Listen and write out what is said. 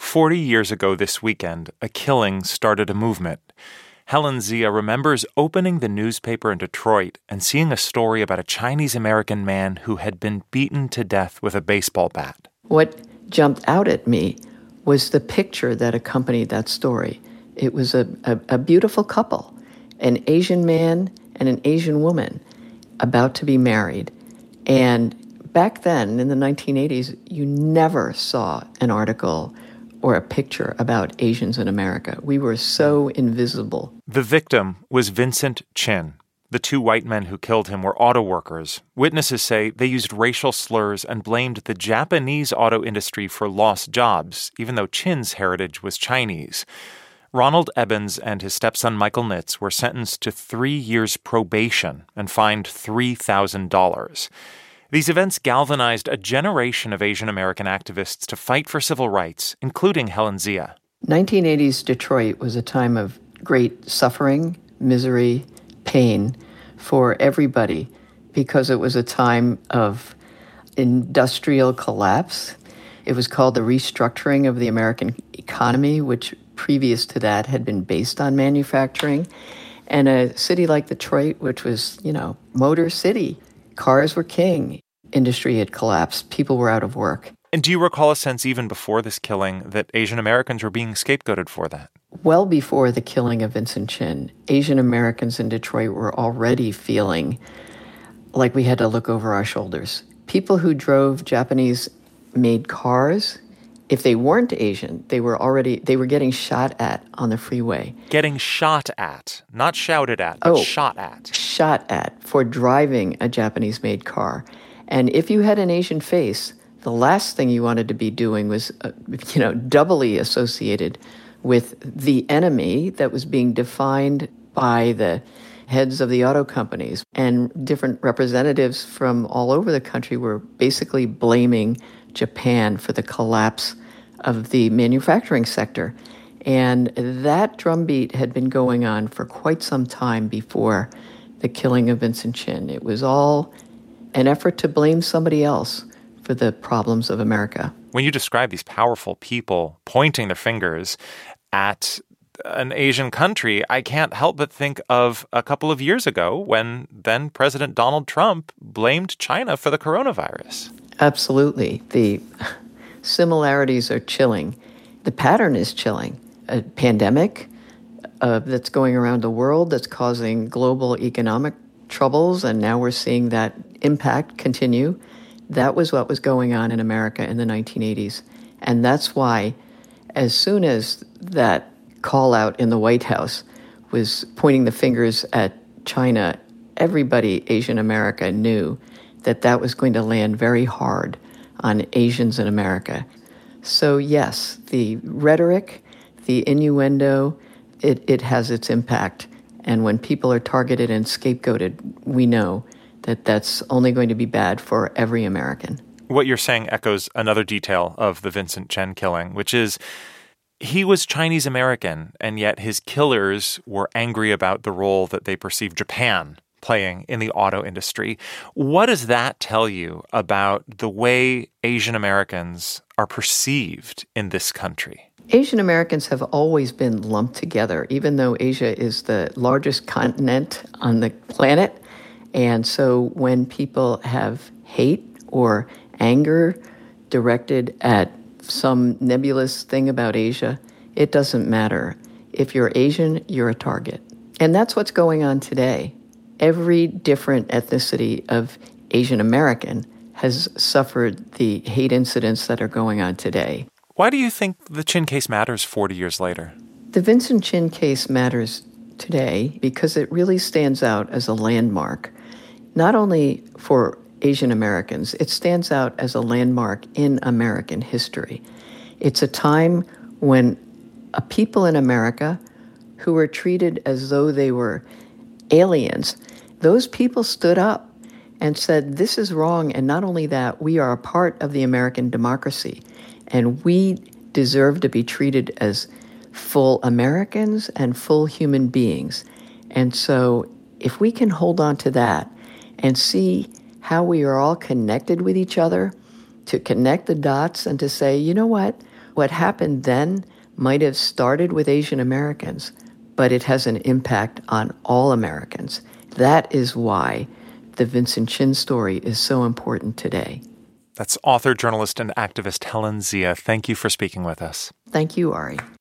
40 years ago this weekend, a killing started a movement. Helen Zia remembers opening the newspaper in Detroit and seeing a story about a Chinese-American man who had been beaten to death with a baseball bat. What jumped out at me was the picture that accompanied that story. It was a beautiful couple, an Asian man and an Asian woman about to be married. And back then, in the 1980s, you never saw an article or a picture about Asians in America. We were so invisible. The victim was Vincent Chin. The two white men who killed him were auto workers. Witnesses say they used racial slurs and blamed the Japanese auto industry for lost jobs, even though Chin's heritage was Chinese. Ronald Ebbins and his stepson Michael Nitz were sentenced to 3 years probation and fined $3,000. These events galvanized a generation of Asian American activists to fight for civil rights, including Helen Zia. 1980s Detroit was a time of great suffering, misery, pain for everybody because it was a time of industrial collapse. It was called the restructuring of the American economy, which previous to that had been based on manufacturing. And a city like Detroit, which was, Motor City, cars were king. Industry had collapsed. People were out of work. And do you recall a sense even before this killing that Asian Americans were being scapegoated for that? Well before the killing of Vincent Chin, Asian Americans in Detroit were already feeling like we had to look over our shoulders. People who drove Japanese-made cars, if they weren't Asian, they were getting shot at on the freeway. Getting shot at, not shouted at, but shot at. Shot at for driving a Japanese-made car. And if you had an Asian face, the last thing you wanted to be doing was, doubly associated with the enemy that was being defined by the heads of the auto companies. And different representatives from all over the country were basically blaming Japan for the collapse of the manufacturing sector. And that drumbeat had been going on for quite some time before the killing of Vincent Chin. It was all an effort to blame somebody else for the problems of America. When you describe these powerful people pointing their fingers at an Asian country, I can't help but think of a couple of years ago when then President Donald Trump blamed China for the coronavirus. Absolutely. The similarities are chilling. The pattern is chilling. A pandemic that's going around the world that's causing global economic troubles, and now we're seeing that impact continue. That was what was going on in America in the 1980s. And that's why, as soon as that call out in the White House was pointing the fingers at China, everybody, Asian America, knew that that was going to land very hard on Asians in America. So yes, the rhetoric, the innuendo, it has its impact. And when people are targeted and scapegoated, we know that that's only going to be bad for every American. What you're saying echoes another detail of the Vincent Chin killing, which is he was Chinese American, and yet his killers were angry about the role that they perceived Japan playing in the auto industry. What does that tell you about the way Asian Americans are perceived in this country? Asian Americans have always been lumped together, even though Asia is the largest continent on the planet. And so when people have hate or anger directed at some nebulous thing about Asia, it doesn't matter. If you're Asian, you're a target. And that's what's going on today. Every different ethnicity of Asian American has suffered the hate incidents that are going on today. Why do you think the Chin case matters 40 years later? The Vincent Chin case matters today because it really stands out as a landmark, not only for Asian Americans, it stands out as a landmark in American history. It's a time when a people in America who were treated as though they were aliens, those people stood up and said, this is wrong, and not only that, we are a part of the American democracy, and we deserve to be treated as full Americans and full human beings. And so if we can hold on to that and see how we are all connected with each other, to connect the dots and to say, you know what what happened then might have started with Asian Americans, but it has an impact on all Americans. That is why the Vincent Chin story is so important today. That's author, journalist, and activist Helen Zia. Thank you for speaking with us. Thank you, Ari.